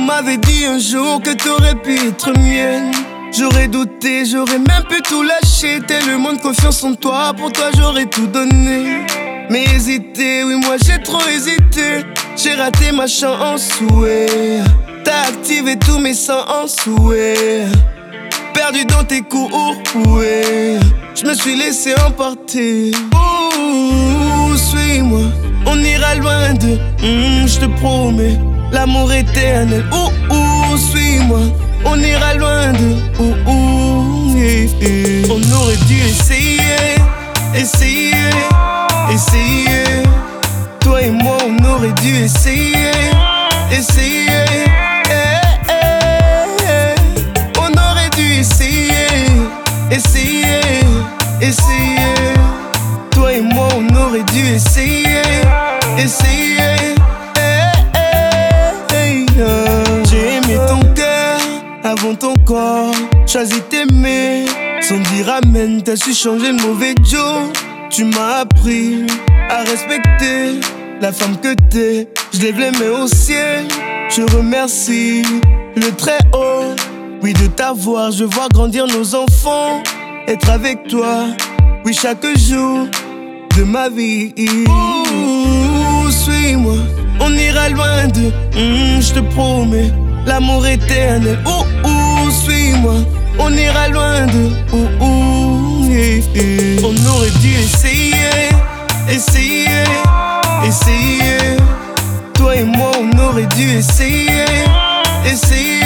m'avais dit un jour que t'aurais pu être mienne. J'aurais douté, j'aurais même pu tout lâcher. Tellement de confiance en toi, pour toi j'aurais tout donné. Mais hésiter, oui moi j'ai trop hésité. J'ai raté ma chance, ouais. T'as activé tous mes sens, ouais. Perdu dans tes coups, ouais. Je me suis laissé emporter. Ouh, suis-moi, on ira loin de. Je te promets, l'amour éternel. Ouh, suis-moi, on ira loin de. On aurait dû essayer, essayer, essayer. Toi et moi, on aurait dû essayer, essayer. On aurait dû essayer, essayer, essayer. Toi et moi, on aurait dû essayer, essayer. J'ai aimé ton cœur avant ton corps. Choisi t'aimer sans dire amen. T'as su changer le mauvais Joe. Tu m'as appris à respecter la femme que t'es. Je lève les mains au ciel. Je remercie le très haut. Oui, de t'avoir, je vois grandir nos enfants. Être avec toi, oui, chaque jour de ma vie. Ouh, suis-moi, on ira loin de. Je te promets, l'amour éternel. Ouh, suis-moi, on ira loin de. On aurait dû essayer, essayer, essayer. Toi et moi, on aurait dû essayer, essayer.